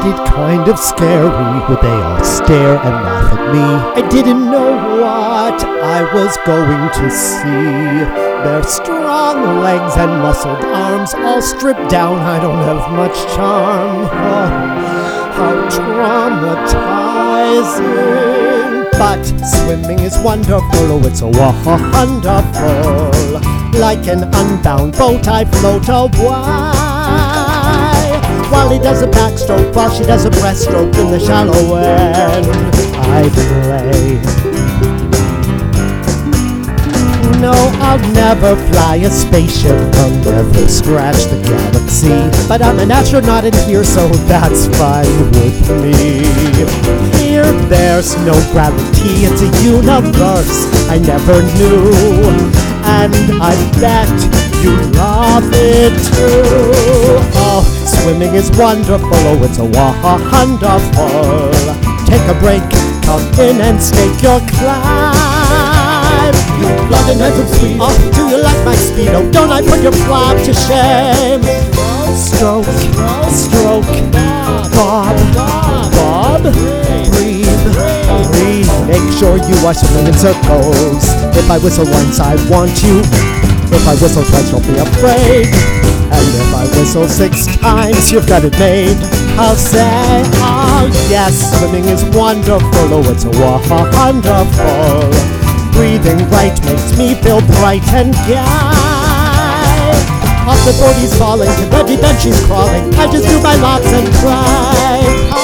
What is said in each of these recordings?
it kind of scary when they all stare and laugh at me. I didn't know what I was going to see. Their strong legs and muscled arms all stripped down. I don't have much charm. Oh, how traumatizing. But swimming is wonderful. Oh, it's so wonderful. Like an unbound boat, I float away. While he does a backstroke, while she does a breaststroke in the shallow end, I play. No, I'll never fly a spaceship, I'll never scratch the galaxy. But I'm an astronaut in here, so that's fine with me. Here, there's no gravity, it's a universe I never knew. And I bet you love it too. Oh, swimming is wonderful, oh, it's a wonderful. Take a break, come in and stake your climb. You blood and heaven sweet, oh, do you like my speed? Oh, don't I put your flop to shame? Stroke, stroke, bob, bob, breathe, breathe. Make sure you are swimming in circles. If I whistle once, I want you. If I whistle twice, don't be afraid. And if I whistle 6 times, you've got it made. I'll say, oh yes, swimming is wonderful. Oh, it's wonderful. Breathing right makes me feel bright and gay. Off the board he's falling, to the bench he's crawling. I just do my laps and cry.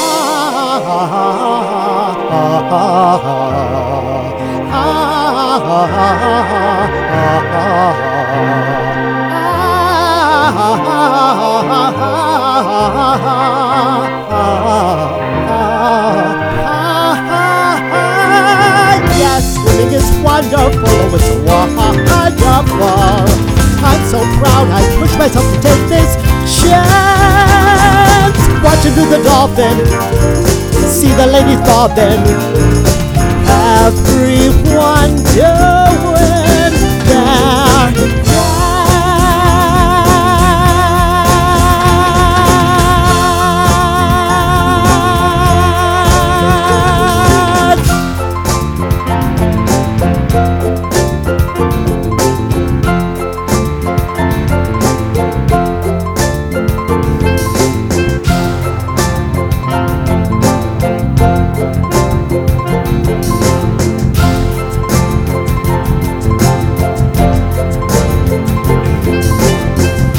Yes, swimming is wonderful, oh, it's wonderful. I'm so proud I push myself to take this chance. Watch him do the dolphin, see the ladies bobbing. Every